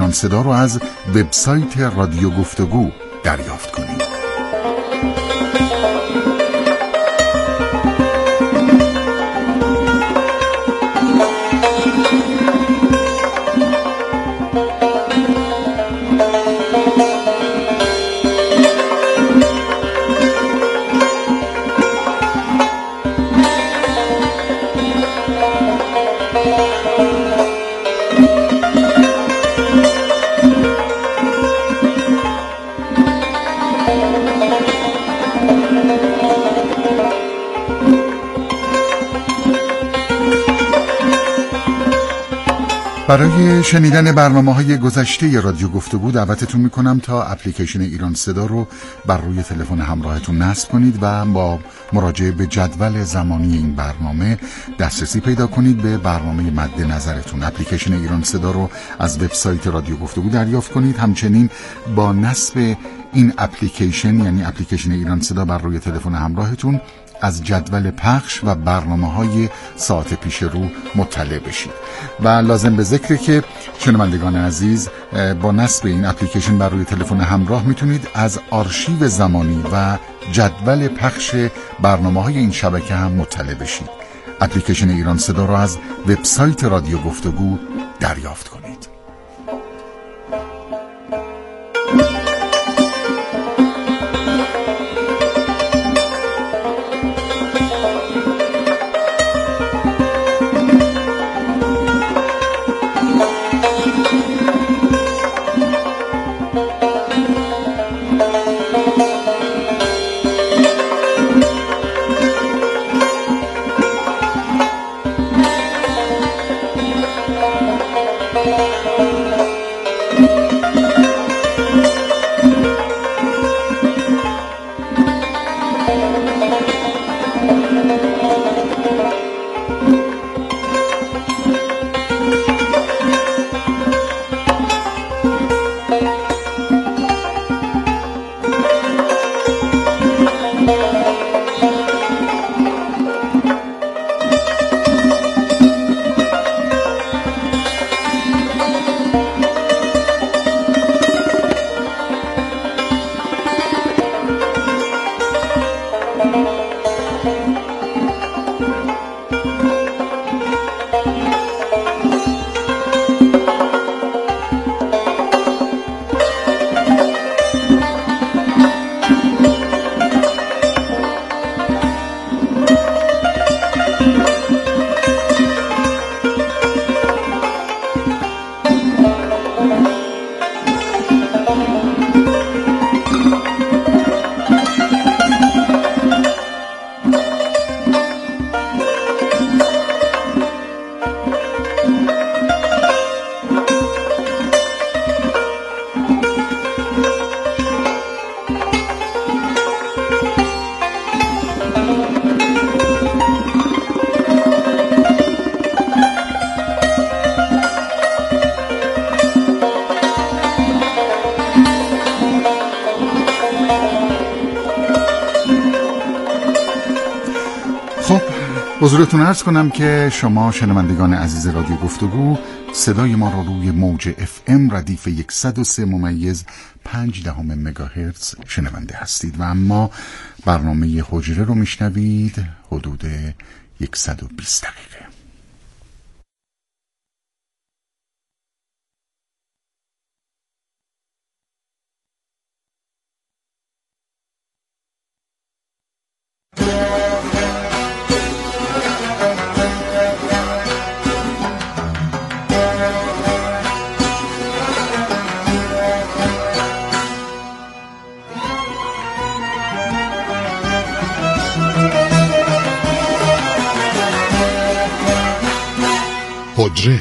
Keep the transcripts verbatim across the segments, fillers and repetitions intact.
صدا رو از وبسایت رادیو گفتگو دریافت کنید. برای شنیدن برنامه‌های گذشته رادیو گفتگو دعوتتون میکنم تا اپلیکیشن ایران صدا رو بر روی تلفن همراهتون نصب کنید و با مراجعه به جدول زمانی این برنامه دسترسی پیدا کنید به برنامه مد نظرتون. اپلیکیشن ایران صدا رو از وبسایت رادیو گفتگو دریافت کنید. همچنین با نصب این اپلیکیشن، یعنی اپلیکیشن ایران صدا بر روی تلفن همراهتون، از جدول پخش و برنامه‌های ساعت پیش رو مطلع بشید. و لازم به ذکره که شنوندگان عزیز با نصب این اپلیکیشن بر روی تلفن همراه میتونید از آرشیو زمانی و جدول پخش برنامه‌های این شبکه هم مطلع بشید. اپلیکیشن ایران صدا را از وبسایت رادیو گفتگو دریافت کنید. حضورتون عرض کنم که شما شنوندگان عزیز رادیو گفتگو صدای ما را روی موج اف ام ردیف صد و سه ممیز پنج دهم مگاهرتز شنونده هستید و اما برنامه حجره رو میشنوید حدود صد و بیست دقیقه. حجره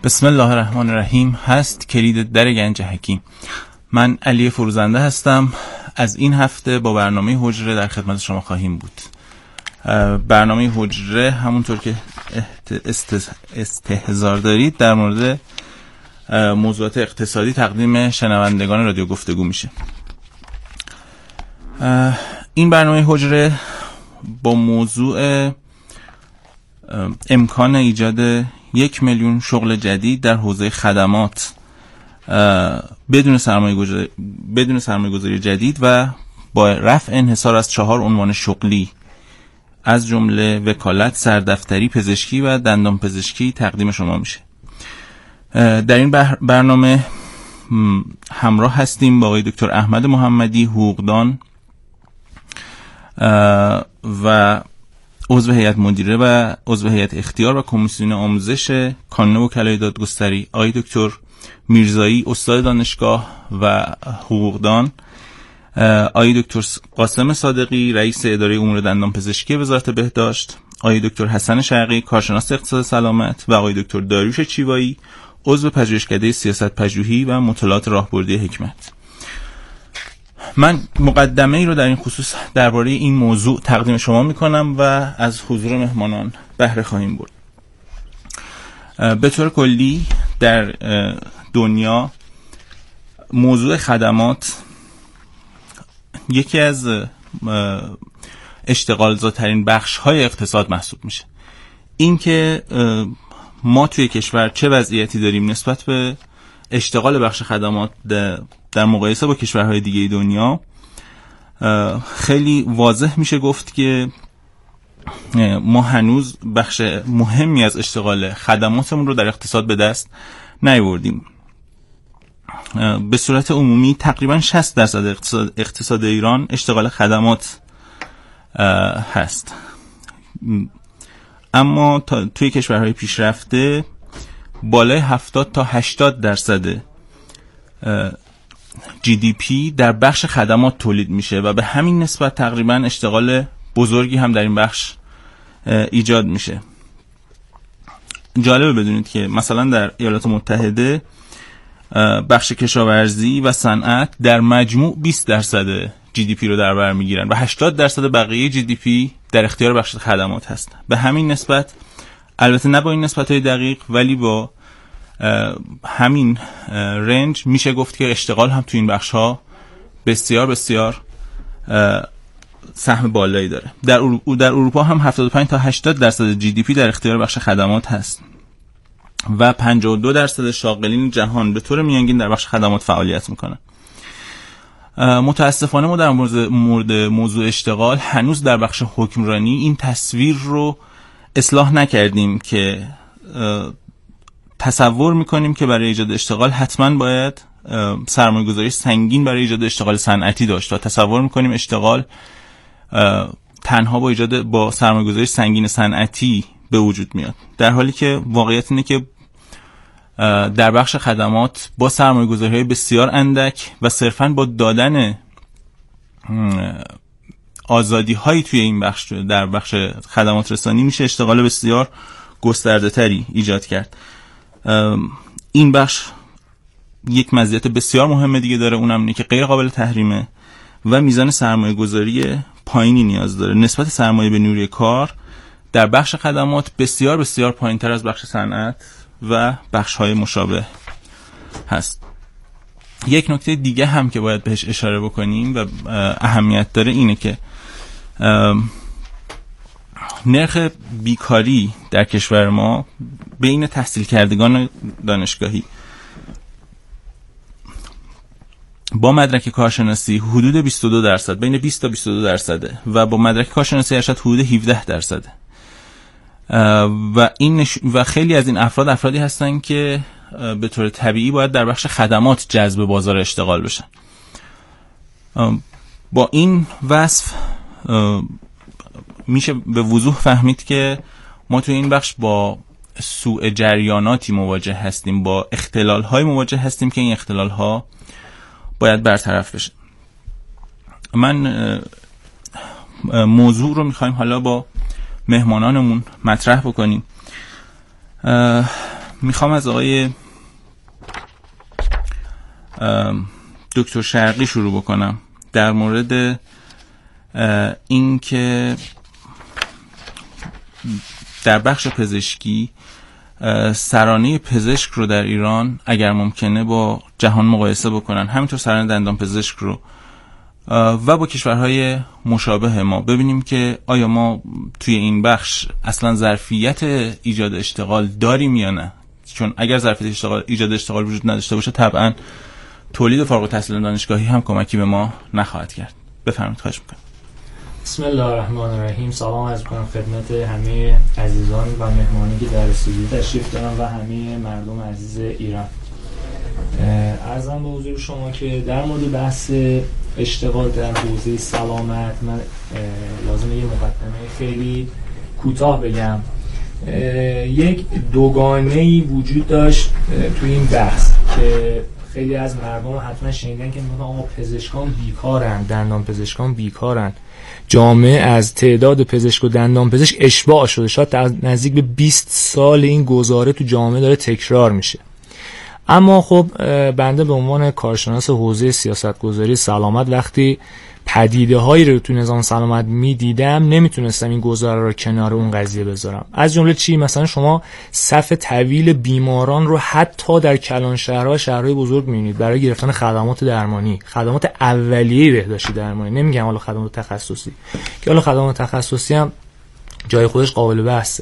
بسم الله الرحمن الرحیم. هست کلید در گنج حکیم. من علی فروزنده هستم. از این هفته با برنامه حجره در خدمت شما خواهیم بود. برنامه حجره همونطور که استحضار دارید در مورد موضوعات اقتصادی تقدیم شنوندگان رادیو گفتگو میشه. این برنامه حجره با موضوع امکان ایجاد یک میلیون شغل جدید در حوزه خدمات بدون سرمایه‌گذاری بدون سرمایه‌گذاری جدید و با رفع انحصار از چهار عنوان شغلی از جمله وکالت، سردفتری، پزشکی و دندان پزشکی تقدیم شما میشه. در این برنامه همراه هستیم با آقای دکتر احمد محمدی، حقوقدان و عضو هیئت مدیره و عضو هیئت اختیار و کمیسیون آموزش کانون وکلای دادگستری، آقای دکتر میرزایی، استاد دانشگاه و حقوقدان، آقای دکتر قاسم صادقی، رئیس اداره امور دندان پزشکی وزارت بهداشت، آقای دکتر حسن شرقی، کارشناس اقتصاد سلامت و آقای دکتر داریوش چیوایی، عضو پژوهشکده سیاست پژوهی و مطالعات راهبردی حکمت. من مقدمه ای رو در این خصوص درباره این موضوع تقدیم شما میکنم و از حضور مهمانان بهره خواهیم برد. به طور کلی در دنیا موضوع خدمات یکی از اشتغالزاترین بخش های اقتصاد محسوب میشه. این که ما توی کشور چه وضعیتی داریم نسبت به اشتغال بخش خدمات در مقایسه با کشورهای دیگه دنیا خیلی واضح میشه گفت که ما هنوز بخش مهمی از اشتغال خدماتمون رو در اقتصاد به دست نیاوردیم. به صورت عمومی تقریبا شصت درصد اقتصاد, اقتصاد ایران اشتغال خدمات هست، اما توی کشورهای پیشرفته بالای هفتاد تا هشتاد درصد جی دی پی در بخش خدمات تولید میشه و به همین نسبت تقریبا اشتغال بزرگی هم در این بخش ایجاد میشه. جالبه بدونید که مثلا در ایالات متحده بخش کشاورزی و صنعت در مجموع بیست درصد جی دی پی رو در بر میگیرن و هشتاد درصد بقیه جی دی پی در اختیار بخش خدمات هست. به همین نسبت، البته نه با این نسبت‌های دقیق، ولی با همین رنج میشه گفت که اشتغال هم تو این بخش‌ها بسیار بسیار سهم بالایی داره. در اروپا در اروپا هم هفتاد و پنج تا هشتاد درصد جی دی پی در اختیار بخش خدمات هست و پنجاه و دو درصد شاغلین جهان به طور میانگین در بخش خدمات فعالیت میکنن. متاسفانه ما در مورد موضوع اشتغال هنوز در بخش حکمرانی این تصویر رو اصلاح نکردیم که تصور میکنیم که برای ایجاد اشتغال حتما باید سرمایه‌گذاری سنگین برای ایجاد اشتغال صنعتی داشت و تصور میکنیم اشتغال تنها با ایجاد با سرمایه‌گذاری سنگین صنعتی به وجود میاد، در حالی که واقعیت اینه که در بخش خدمات با سرمایه‌گذاری‌های بسیار اندک و صرفاً با دادن آزادی‌هایی توی این بخش در بخش خدمات رسانی میشه اشتغال بسیار گسترده‌تری ایجاد کرد. این بخش یک مزیت بسیار مهم دیگه داره، اونم اینه که غیر قابل تحریمه و میزان سرمایه‌گذاری پایینی نیاز داره. نسبت سرمایه به نیروی کار در بخش خدمات بسیار بسیار پایین‌تر از بخش صنعت و بخش‌های مشابه هست. یک نکته دیگه هم که باید بهش اشاره بکنیم و اهمیت داره اینه که نرخ بیکاری در کشور ما بین تحصیل کردگان دانشگاهی با مدرک کارشناسی حدود بیست و دو درصد، بین بیست تا بیست و دو درصده و با مدرک کارشناسی ارشد حدود هفده درصده و این نش... و خیلی از این افراد افرادی هستن که به طور طبیعی باید در بخش خدمات جذب بازار اشتغال بشن. با این وصف میشه به وضوح فهمید که ما تو این بخش با سوء جریاناتی مواجه هستیم، با اختلال‌های مواجه هستیم که این اختلال‌ها باید برطرف بشه. من موضوع رو میخوایم حالا با مهمانانمون مطرح بکنیم. میخوام از آقای دکتر شرقی شروع بکنم در مورد این که در بخش پزشکی سرانه پزشک رو در ایران اگر ممکنه با جهان مقایسه بکنن، همینطور سرانه دندان پزشک رو و با کشورهای مشابه ما، ببینیم که آیا ما توی این بخش اصلا ظرفیت ایجاد اشتغال داریم یا نه. چون اگر ظرفیت اشتغال ایجاد اشتغال وجود نداشته باشه طبعا تولید فارغ التحصیلان دانشگاهی هم کمکی به ما نخواهد کرد. بفرمایید، خواهش می‌کنم. بسم الله الرحمن الرحیم. سلام عرض می‌کنم خدمت همه عزیزان و مهمانی که در استودیو تشریف دارن و همه مردم عزیز ایران. عرضم به حضور شما که در مورد بحث اشتغال در حوزه سلامت من لازمه یه مقدمه خیلی کوتاه بگم. یک دوگانه‌ای وجود داشت تو این بحث که خیلی از مردم حتما شنیدن که میگن آقا پزشکان بیکارن، دندان پزشکان بیکارن. جامعه از تعداد پزشک و دندان پزشک اشباع شده. شاید نزدیک به بیست سال این گزاره تو جامعه داره تکرار میشه. اما خب بنده به عنوان کارشناس حوزه سیاستگذاری سلامت وقتی پدیده هایی رو تو نظام سلامت میدیدم نمیتونستم این گزاره رو کنار اون قضیه بذارم. از جمله چی؟ مثلا شما صف طویل بیماران رو حتی در کلان شهرها، شهرهای بزرگ میبینید برای گرفتن خدمات درمانی، خدمات اولیه بهداشتی درمانی، نمیگم حالا خدمات تخصصی که حالا خدمات تخصصی هم جای خودش قابل بحثه.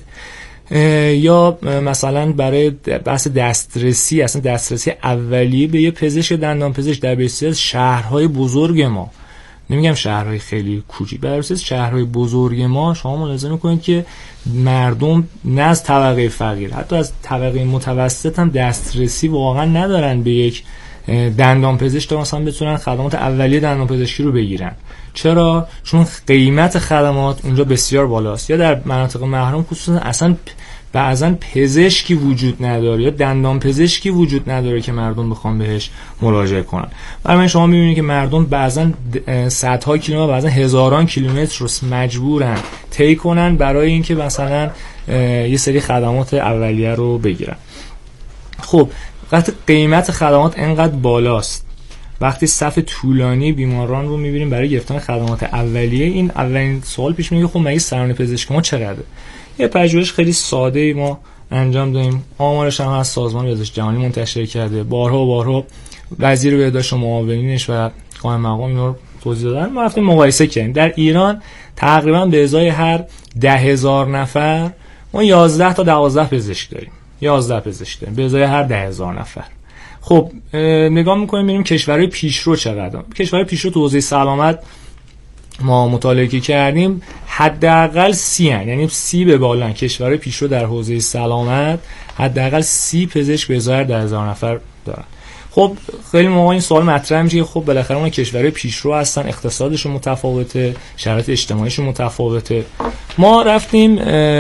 یا مثلا برای بحث دسترسی، اصلا دسترسی اولیه به یه پزشک دندان پزشک در بسیاری از شهرهای بزرگ ما، نمیگم شهرهای خیلی کوچیک، برای بسیاری از شهرهای بزرگ ما شما ملاحظه میکنید که مردم نه از طبقه فقیر، حتی از طبقه متوسط هم دسترسی واقعا ندارن به یک دندان پزشک تا مثلا بتونن خدمات اولیه دندان پزشکی رو بگیرن. چرا؟ چون قیمت خدمات اونجا بسیار بالاست، یا در مناطق محروم خصوصا اصلا بعضن پزشکی وجود نداره یا دندان پزشکی وجود نداره که مردم بخوام بهش مراجعه کنن. برای شما میبینید که مردم بعضن صدها کیلومتر، بعضن هزاران کیلومتر رو مجبورن طی کنن برای اینکه مثلا یه سری خدمات اولیه رو بگیرن. خب وقتی قیمت خدمات انقدر بالاست، وقتی صف طولانی بیماران رو میبینیم برای گرفتن خدمات اولیه، این اولین سوال پیش میاد خب مگه سرانه پزشکی ما چقدره؟ یه پژوهش خیلی ساده ای ما انجام دادیم، آمارش هم از سازمان بهداشت جهانی منتشر کرده، بارها و بارها وزیر بهداشت و معاونینش و قائم مقام اینا رو توضیح دادن. ما رفتیم مقایسه کردیم. در ایران تقریبا به ازای هر ده هزار نفر ما یازده تا دوازده پزشک داریم، یازده پزشک داریم به ازای هر ده هزار نفر. خب نگاه میکنیم ببینیم کشورهای پیشرو چقدر. کشورهای پیشرو تو حوزه سلامت ما مطالعه کردیم حداقل سی هن. یعنی سی به بالا کشورهای پیشرو در حوزه سلامت حداقل سی پزشک به ازای ده هزار نفر دارن. خب خیلی موقع این سوال مطرح میشه که خب بالاخره اون کشورهای پیشرو هستن، اقتصادشون متفاوته، شرایط اجتماعیشون متفاوته. ما رفتیم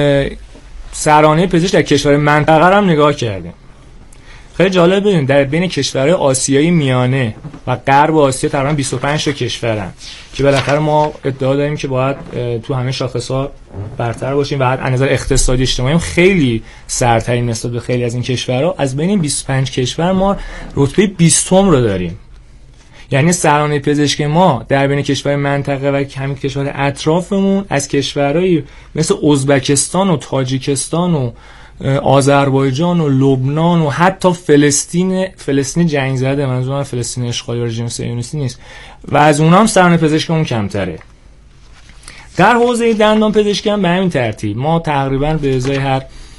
سرانه پزشک در کشور منطقه هم نگاه کردیم. خیلی جالب بدونید در بین کشورهای آسیایی میانه و غرب آسیا تقریبا بیست و پنج تا کشورن که بالاخره ما ادعا داریم که باید تو همه شاخص‌ها برتر باشیم و از نظر اقتصادی اجتماعی خیلی سرترین نسبت به خیلی از این کشورها. از بین این بیست و پنج کشور ما رتبه بیستم رو داریم. یعنی سرانه پزشک ما در بین کشورهای منطقه و همین کشورهای اطرافمون از کشورهای مثل ازبکستان و تاجیکستان و آذربایجان و لبنان و حتی فلسطین، فلسطین جنگ زده، منظورم فلسطین اشغالی و رژیم صهیونیستی نیست، و از اونها هم سرانه پزشکمون کمتره. در حوزه دندان پزشکی هم به همین ترتیب ما تقریبا به ازای هر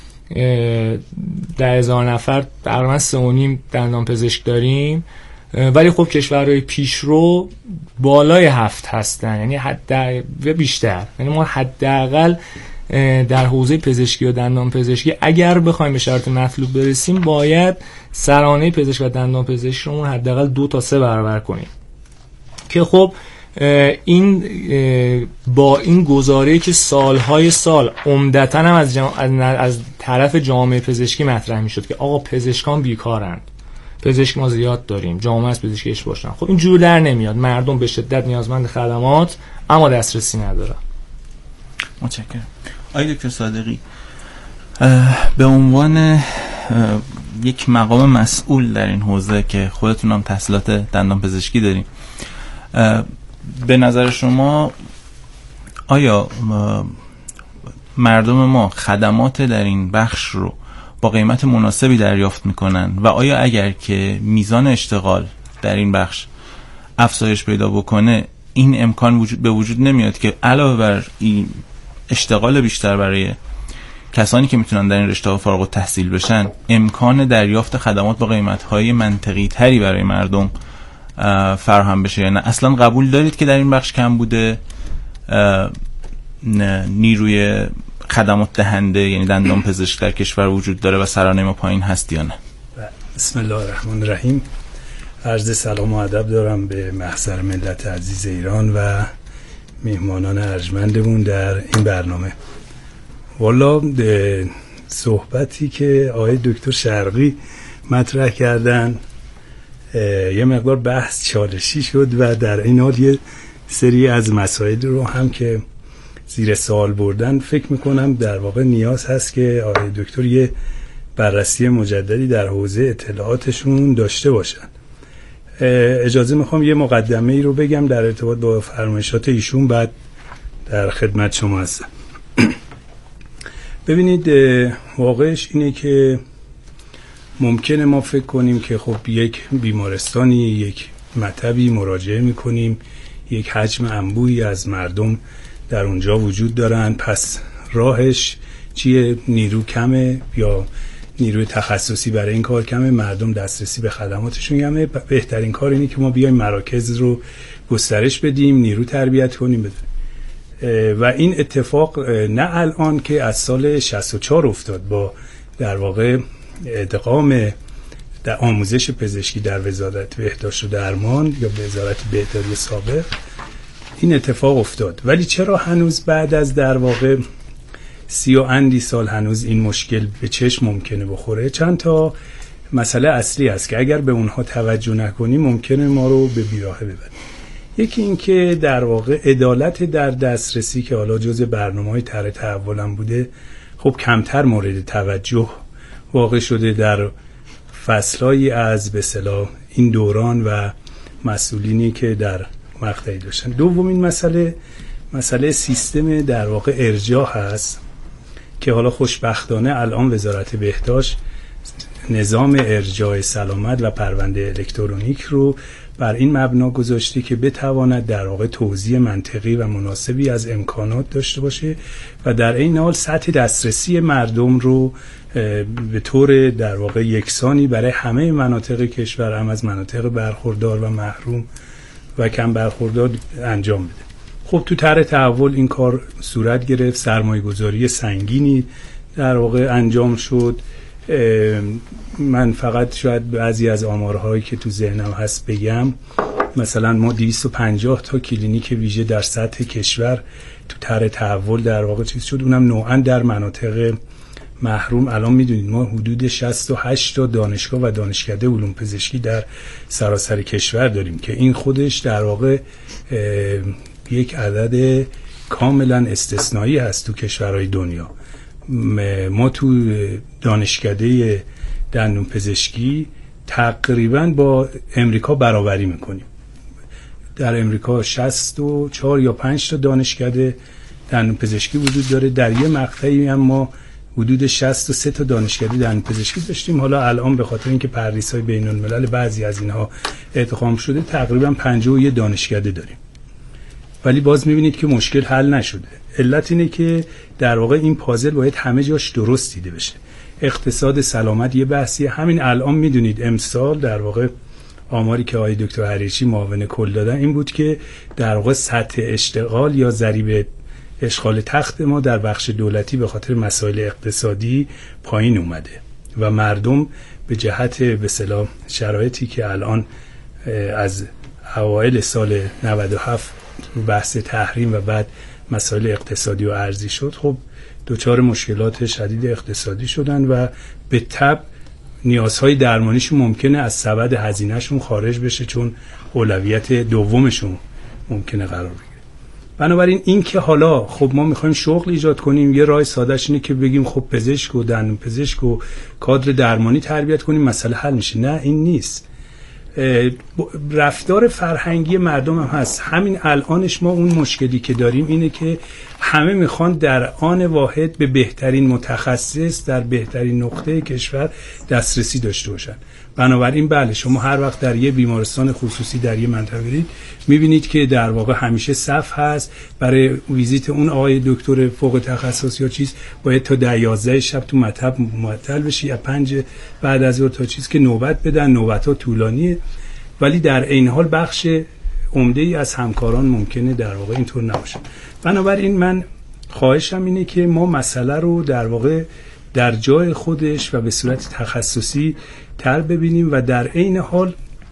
ده هزار نفر تقریبا سه و نیم دندان پزشک داریم، ولی خب کشورهای پیشرو بالای هفت هستن، یعنی حد بیشتر. یعنی ما حداقل در حوزه پزشکی و دندان پزشکی اگر بخوایم به شرط مطلوب برسیم باید سرانه پزشک و دندان پزشکی رو حداقل دو تا سه برابر کنیم که خب این با این گزاره‌ای که سالهای سال عمدتاً هم از, جام... از طرف جامعه پزشکی مطرح میشد که آقا پزشکان بیکارند، پزشک ما زیاد داریم، جامعه از پزشکیش باشن، خب این جور در نمیاد. مردم به شدت نیازمند خدمات اما دسترسی ندارن. متشکرم. آقای دکتر صادقی، به عنوان یک مقام مسئول در این حوزه که خودتون هم تحصیلات دندان پزشکی داریم، به نظر شما آیا مردم ما خدمات در این بخش رو با قیمت مناسبی دریافت میکنن و آیا اگر که میزان اشتغال در این بخش افزایش پیدا بکنه این امکان وجود به وجود نمیاد که علاوه بر این اشتغال بیشتر برای کسانی که میتونن در این رشته فارغ التحصیل بشن، امکان دریافت خدمات با قیمت‌های منطقی تری برای مردم فراهم بشه یا نه؟ اصلا قبول دارید که در این بخش کم بوده نیروی خدمات دهنده یعنی دندان پزشک در کشور وجود داره و سرانه ما پایین هست یا نه؟ بسم الله الرحمن الرحیم. عرض سلام و ادب دارم به محضر ملت عزیز ایران و میهمانان ارجمندمون در این برنامه. والا صحبتی که آقای دکتر شرقی مطرح کردن یه مقدار بحث چالشی شد و در این حال یه سری از مسائل رو هم که زیر سوال بردن فکر میکنم در واقع نیاز هست که آقای دکتر یه بررسی مجددی در حوزه اطلاعاتشون داشته باشن. اجازه میخوام یه مقدمه ای رو بگم در ارتباط با فرمایشات ایشون، بعد در خدمت شما هستم. ببینید واقعش اینه که ممکنه ما فکر کنیم که خب یک بیمارستانی، یک مطبی مراجعه میکنیم، یک حجم انبوهی از مردم در اونجا وجود دارن، پس راهش چیه؟ نیرو کمه یا نیروی تخصصی برای این کار کمه، مردم دسترسی به خدماتشون کمه. بهترین کار اینه که ما بیایم مراکز رو گسترش بدیم، نیرو تربیت کنیم بدیم. و این اتفاق نه الان که از سال شصت و چهار افتاد با در واقع ادغام در آموزش پزشکی در وزارت بهداشت و درمان یا وزارت بهداری سابق این اتفاق افتاد، ولی چرا هنوز بعد از در واقع سی و اندی سال هنوز این مشکل به چشم ممکنه بخوره؟ چند تا مسئله اصلی است که اگر به اونها توجه نکنیم ممکنه ما رو به بیراهه ببره. یکی این که در واقع عدالت در دسترسی که حالا جزء برنامه‌های طرح تحولم بوده، خب کمتر مورد توجه واقع شده در فصلایی از به اصطلاح این دوران و مسئولینی که در مقطعی داشتن. دومین مسئله مسئله سیستم در واقع ارجاع هست که حالا خوشبختانه الان وزارت بهداشت نظام ارجاع سلامت و پرونده الکترونیک رو بر این مبنا گذاشته که بتواند در واقع توزیع منطقی و مناسبی از امکانات داشته باشه و در این حال سطح دسترسی مردم رو به طور در واقع یکسانی برای همه مناطق کشور، هم از مناطق برخوردار و محروم و کم برخوردار انجام بده. خب تو طرح تحول این کار صورت گرفت، سرمایه‌گذاری سنگینی در واقع انجام شد. من فقط شاید بعضی از آمارهایی که تو ذهنم هست بگم. مثلا ما دویست و پنجاه تا کلینیک ویژه در سطح کشور تو طرح تحول در واقع چیز شد، اونم نوعاً در مناطق محروم. الان میدونید ما حدود شصت و هشت تا دانشگاه و دانشکده علوم پزشکی در سراسر کشور داریم که این خودش در واقع یک عدد کاملا استثنایی هست تو کشورهای دنیا. ما تو دانشکده دندون پزشکی تقریبا با امریکا برابری میکنیم. در امریکا شصت و چهار یا پنج تا دانشکده دندون پزشکی وجود داره، در یه مقطعی هم ما حدود شصت و سه تا دانشکده دندون پزشکی داشتیم. حالا الان به خاطر اینکه پردیس‌های بین الملل بعضی از اینها ادغام شده تقریبا پنجاه و یک دانشکده داریم، ولی باز میبینید که مشکل حل نشده. علت اینه که در واقع این پازل باید همه جاش درست دیده بشه. اقتصاد سلامت یه بحثیه. همین الان میدونید امسال در واقع آماری که آقای دکتر حریچی معاون کل دادن این بود که در واقع سطح اشتغال یا ضریب اشغال تخت ما در بخش دولتی به خاطر مسائل اقتصادی پایین اومده و مردم به جهت به اصطلاح شرایطی که الان از اوایل سال نود و هفت بحث تحریم و بعد مسائل اقتصادی و ارزی شد، خب دوچار مشکلات شدید اقتصادی شدن و به تبع نیازهای درمانیشون ممکنه از سبد هزینهشون خارج بشه چون اولویت دومشون ممکنه قرار بگیره. بنابراین این که حالا خب ما میخوایم شغل ایجاد کنیم، یه راه سادهش اینه که بگیم خب پزشک و دندون پزشک و کادر درمانی تربیت کنیم مسئله حل میشه. نه، این نیست. رفتار فرهنگی مردم هم هست. همین الانش ما اون مشکلی که داریم اینه که همه میخوان در آن واحد به بهترین متخصص در بهترین نقطه کشور دسترسی داشته باشن. بنابراین بله، شما هر وقت در یه بیمارستان خصوصی در یه منطقه برید میبینید که در واقع همیشه صف هست برای ویزیت اون آقای دکتر فوق تخصص یا چیز، باید تا ده یازده شب تو مطب معطل بشی، یا پنج بعد از ظهر تا چیز که نوبت بدن. نوبت‌ها طولانیه، ولی در این حال بخش عمده ای از همکاران ممکنه در واقع اینطور نباشه. بنابراین من خواهشم اینه که ما مسئله رو در واقع در جای خودش و به صورت تخصصی تر ببینیم و در عین حال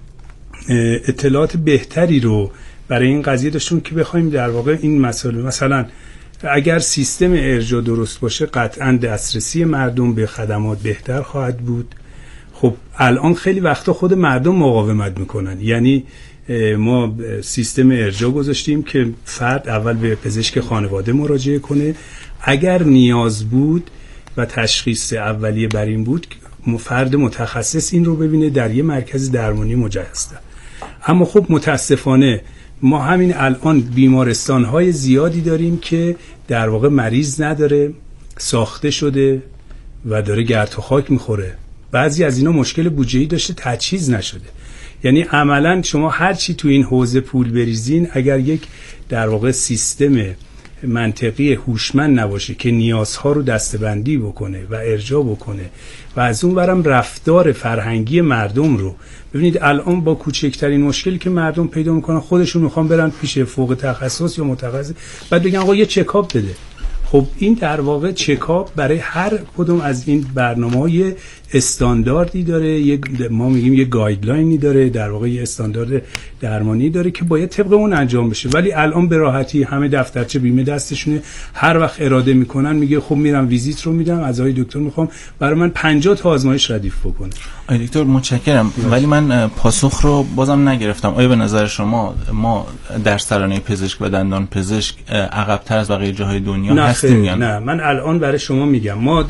اطلاعات بهتری رو برای این قضیه داشتیم که بخوایم در واقع این مسئله، مثلا اگر سیستم ارجاع درست باشه قطعاً دسترسی مردم به خدمات بهتر خواهد بود. خب الان خیلی وقتا خود مردم مقاومت میکنن، یعنی ما سیستم ارجاع گذاشتیم که فرد اول به پزشک خانواده مراجعه کنه، اگر نیاز بود و تشخیص اولیه بر این بود فرد متخصص این رو ببینه در یه مرکز درمانی مجهز. اما خب متاسفانه ما همین الان بیمارستان‌های زیادی داریم که در واقع مریض نداره، ساخته شده و داره گرد و خاک میخوره. بعضی از اینا مشکل بودجه‌ای داشته، تجهیز نشده. یعنی عملاً شما هر چی تو این حوزه پول بریزین، اگر یک در واقع سیستم منطقی هوشمند نباشه که نیازها رو دسته‌بندی بکنه و ارجاع بکنه و از اون برم رفتار فرهنگی مردم رو ببینید. الان با کوچکترین مشکلی که مردم پیدا میکنن خودشون میخوان برن پیش فوق تخصص یا متخصص، بعد بگن آقا یه چکاپ بده. خب این در واقع چکاپ برای هر کدوم از این برنامه‌های استانداردی داره، یک ما میگیم یه گایدلاینی داره، در واقع یه استاندارد درمانی داره که باید طبق اون انجام بشه. ولی الان به راحتی همه دفترچه بیمه دستشونه، هر وقت اراده میکنن میگه خب میرم ویزیت رو میدم، از آقای دکتر میخوام برای من پنجاه تا آزمایش ردیف بکنه. آقای دکتر متشکرم، ولی من پاسخ رو بازم نگرفتم. آیا به نظر شما ما در سرانه پزشک و دندان پزشک عقب‌تر از بقیه جاهای دنیا هستیم یا نه؟ نه، من الان برای شما میگم ما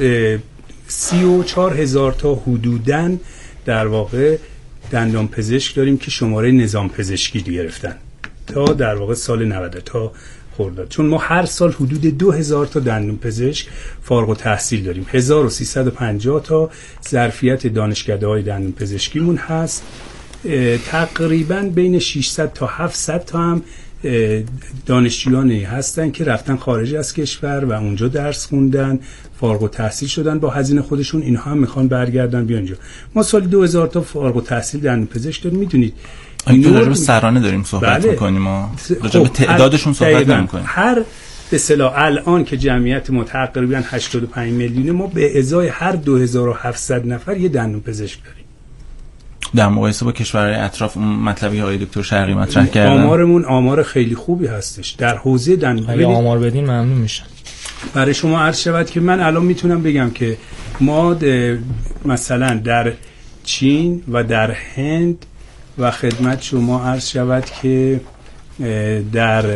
سی و چهار هزار تا حدوداً در واقع دندان پزشک داریم که شماره نظام پزشکی گرفتن تا در واقع سال نود تا خرداد، چون ما هر سال حدود دو هزار تا دندان پزشک فارغ التحصیل داریم. هزار و سیصد و پنجاه تا ظرفیت دانشکده‌های دندان پزشکیمون هست. تقریباً بین ششصد تا هفتصد تا هم دانشجویانی هستن که رفتن خارج از کشور و اونجا درس خوندن، فارغ التحصیل شدن با هزینه خودشون، اینها هم میخوان برگردن بیان اینجا. ما سال دو هزار تا فارغ التحصیل دندان پزشک داریم. میدونید اینجا راجع به سرانه داریم صحبت بله. میکنیم، ما راجع به تعدادشون صحبت نمیکنیم. هر به اصطلاح الان که جمعیت ما تقریبا هشتاد و پنج میلیونه، ما به ازای هر دو هزار و هفتصد نفر یه دندان پزشک داریم. در مقایسه با کشورهای اطراف مطلبی های دکتر شرقی مطرح کردن، آمارمون آمار خیلی خوبی هستش در حوزه دندان. اگه آمار بدین ممنون میشم. برای شما عرض شود که من الان میتونم بگم که ما مثلا در چین و در هند و خدمت شما عرض شود که در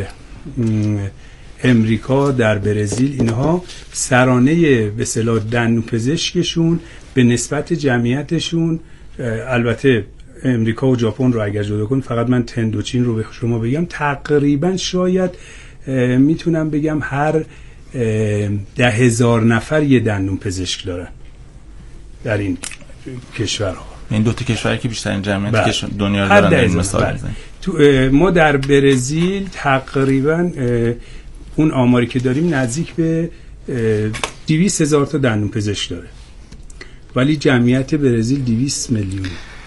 امریکا، در برزیل، اینها سرانه به اصطلاح دندون پزشکشون به نسبت جمعیتشون، البته امریکا و ژاپن رو اگر جدا کنیم، فقط من هند و چین رو به شما بگم، تقریبا شاید میتونم بگم هر ده هزار نفر یه دندون پزشک دارن در این کشورها. این دو تا کشوری که بیشترین جمعیت که دنیا رو دارن این مثال بزنیم. تو ما در برزیل تقریبا اون آماری که داریم نزدیک به دویست هزار تا دندون پزشک داره، ولی جمعیت برزیل دویست میلیون.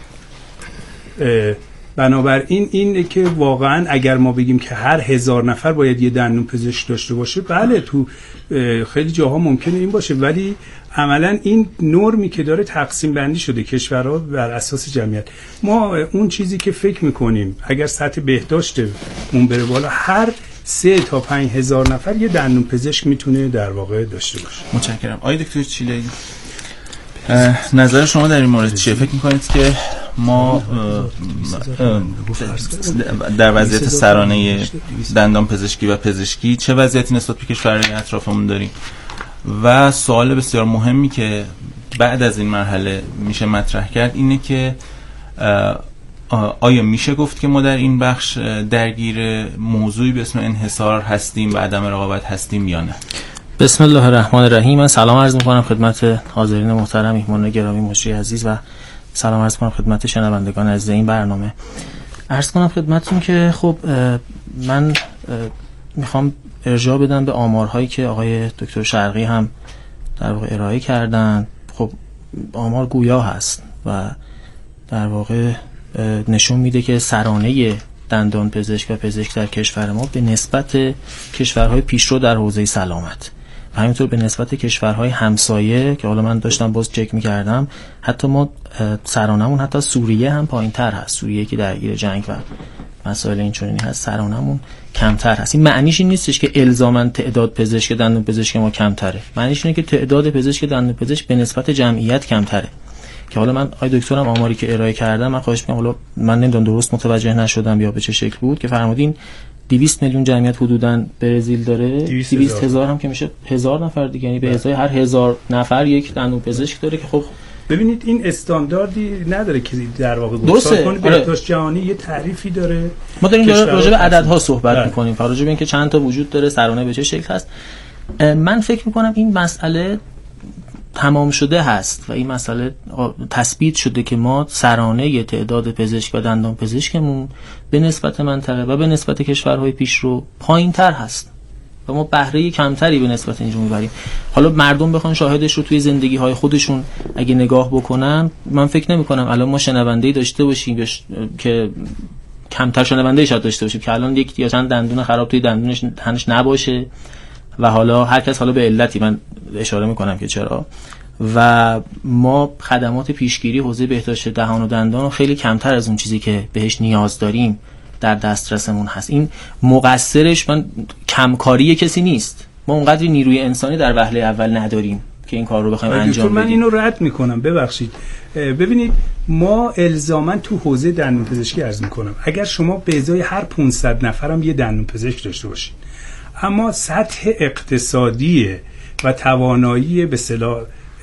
بنابراین این که واقعا اگر ما بگیم که هر هزار نفر باید یه دندون پزشک داشته باشه، بله تو خیلی جاها ممکنه این باشه، ولی عملا این نرمی که داره تقسیم بندی شده کشورها بر اساس جمعیت. ما اون چیزی که فکر میکنیم اگر سطح بهداشتمون بره بالا، هر سه تا پنج هزار نفر یه دندون پزشک میتونه در واقع داشته باشه. متشکرم. آقای دکتر چیله‌ای، نظر شما در این مورد چیه؟ فکر میکنید که ما در وضعیت سرانه دندان پزشکی و پزشکی چه وضعیتی نسبت به کشورهای اطرافمون داریم؟ و سوال بسیار مهمی که بعد از این مرحله میشه مطرح کرد اینه که آیا میشه گفت که ما در این بخش درگیر موضوعی به اسم انحصار هستیم و عدم رقابت هستیم یا نه؟ بسم الله الرحمن الرحیم. من سلام عرض میکنم خدمت حاضرین محترم، میهمان گرامی، مجری عزیز، و سلام عرض کنم خدمت شنوندگان عزیز این برنامه. عرض کنم خدمتتون که خب من میخوام ارجاع بدم به آمارهایی که آقای دکتر شرقی هم در واقع ارائه کردن. خب آمار گویا هست و در واقع نشون میده که سرانه دندان پزشک و پزشک در کشور ما به نسبت کشورهای پیشرو در حوزه سلامت و همینطور به نسبت کشورهای همسایه که حالا من داشتم باز چک میکردم، حتی ما سرانمون حتی سوریه هم پایین تر هست. سوریه که درگیر جنگ و مسائل اینچنینی هست، سرانمون کمتر هست. این معنیش این نیستش که الزاما تعداد پزشک دندان پزشک ما کمتره، معنیش اینه که تعداد پزشک دندان پزشک به نسبت جمعیت کمتره. که حالا من آقای دکترم آماری که ارائه کردم، من خواهش می‌کنم، حالا من نمیدونم درست متوجه نشدم یا به چه شکل بود، که فرمودین دویست میلیون جمعیت حدوداً برزیل داره، دویست هزار هم که میشه هزار نفر دیگه، یعنی به ازای هر هزار نفر یک دندون پزشک داره. که خب ببینید این استانداردی نداره که در واقع گفتار کنه. بهداشت جهانی یه تعریفی داره. ما داریم راجع به عددها صحبت بله. می‌کنیم، راجع به اینکه چند تا وجود داره، سرانه به چه شکل هست. من فکر می‌کنم این مسئله تمام شده هست و این مسئله تثبیت شده که ما سرانه تعداد پزشک و دندان پزشکمون به نسبت منطقه و به نسبت کشورهای پیشرو پایین‌تر هست و ما بهره کمتری به نسبت اینجا میبریم. حالا مردم بخوان شاهدش رو توی زندگی‌های خودشون اگه نگاه بکنن، من فکر نمی‌کنم الان ما شنونده‌ای داشته باشیم که کمتر شنونده‌ای شاید داشته باشیم که الان یک یا چند دندون خراب توی دندونش تنش نباشه و حالا هر کس حالا به علتی من اشاره میکنم که چرا، و ما خدمات پیشگیری حوزه بهداشت دهان و دندان خیلی کمتر از اون چیزی که بهش نیاز داریم در دسترسمون هست. این مقصرش من کمکاری کسی نیست، ما اونقدر نیروی انسانی در وهله اول نداریم که این کار رو بخوایم انجام بدیم. من اینو رد میکنم، ببخشید. ببینید ما الزاما تو حوزه دندون پزشکی عرض میکنم اگر شما به ازای هر پانصد نفرم یه دندون پزشک داشته باشید، اما سطح اقتصادی و توانایی به اصطلاح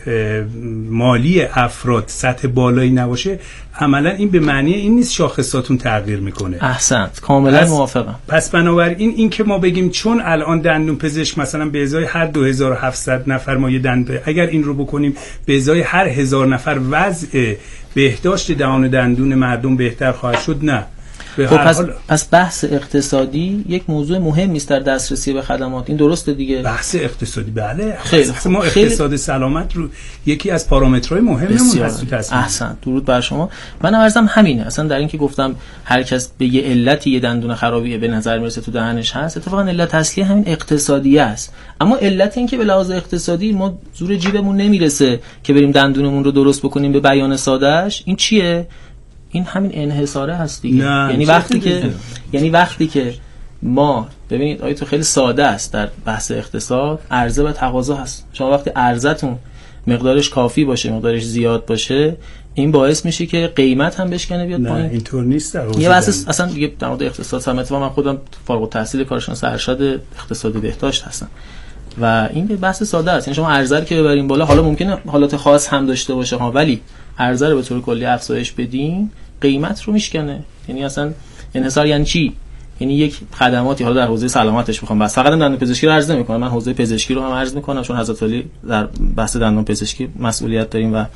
مالی افراد سطح بالایی نباشه، عملا این به معنی این نیست شاخصاتون تغییر میکنه. احسنت، کاملا موافقم. پس بنابراین این که ما بگیم چون الان دندون پزشک مثلا به ازای هر دو هزار و هفتصد نفر ما یه دندون، اگر این رو بکنیم به ازای هر هزار نفر وضع بهداشت دهان و دندون مردم بهتر خواهد شد، نه. خب پس, پس بحث اقتصادی یک موضوع مهمی است در دسترسی به خدمات. این درسته دیگه؟ بحث اقتصادی بله. خیلی ما اقتصاد سلامت رو یکی از پارامترهای مهممون هست تو تصمیم. احسن، درود بر شما. من عرضم همینه، اصلا در این که گفتم هر کس به یه علتی یه دندون خرابی به نظر میرسه تو دهنش هست، اتفاقا علت اصلی همین اقتصادی است. اما علت این که به لحاظ اقتصادی ما زور جیبمون نمیرسه که بریم دندونمون رو درست بکنیم به بیان سادهش، این چیه؟ این همین انحصاره هست دیگه. یعنی وقتی که دیگه. یعنی وقتی که ما ببینید آیه تو خیلی ساده است در بحث اقتصاد، عرضه و تقاضا هست. شما وقتی عرضتون مقدارش کافی باشه، مقدارش زیاد باشه، این باعث میشه که قیمت هم بشکنه بیاد پایین. نه اینطور نیست در حوزه. یه بحث اصلا دیگه در مورد اقتصاد سلامت من خودم فارغ التحصیل کارشناس ارشد اقتصاد بهداشت هستم و این بحث ساده است. یعنی شما عرضه رو که ببریم بالا، حالا ممکنه حالات خاص هم داشته باشه ها، ولی عرضه رو به طور کلی افزایش بدین، قیمت رو میشکنه. یعنی اصلا انحصار یعنی چی؟ یعنی یک خدماتی حالا در حوزه سلامتش میخوام، بس فقط دندان پزشکی رو عرض نمیکنم، من حوزه پزشکی رو هم عرض میکنم چون حضرت علی در بحث دندان پزشکی مسئولیت داریم و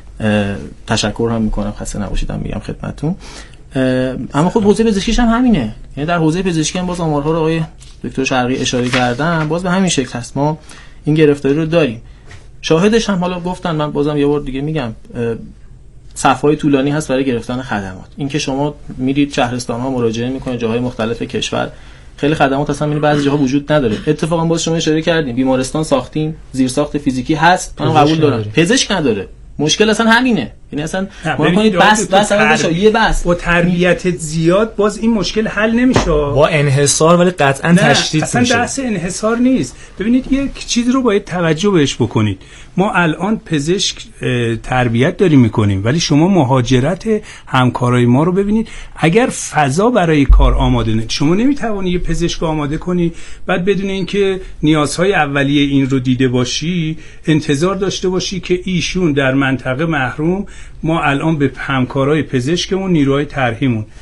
تشکر هم میکنم، خسته نباشیدم میگم خدمتتون. اما خب حوزه پزشکیش هم همینه. یعنی در حوزه پزشکی هم باز آمارها رو آقای دکتر شرقی اشاره کردن، باز به همین شکل هست. ما این گرفتاری رو داریم. شاهدش هم حالا گفتن، من بازم یه بار دیگه میگم، صف‌های طولانی هست برای گرفتن خدمات. اینکه شما میرید شهرستان‌ها مراجعه میکنید، جاهای مختلف کشور خیلی خدمات اصلا میبینید بعضی جاها وجود نداره. اتفاقا باز شما اشاره کردین بیمارستان ساختیم، زیرساخت فیزیکی هست، من قبول دارم، پزشک نداره. مشکل اصلا همینه. یعنی اصلا ما کنید بس بس اصلا یه بس با تربیت زیاد باز این مشکل حل نمیشه با انحصار، ولی قطعا تشدید اصلا میشه. بحث انحصار نیست. ببینید یک چیز رو باید توجه بهش بکنید. ما الان پزشک تربیت داریم میکنیم، ولی شما مهاجرت همکارای ما رو ببینید. اگر فضا برای کار آماده نه، شما نمیتوانی یه پزشک آماده کنی بعد بدون اینکه نیازهای اولیه این رو دیده باشی انتظار داشته باشی که ایشون در منطقه محروم ما الان به همکارای پزشکمون نیروهای طرحیمون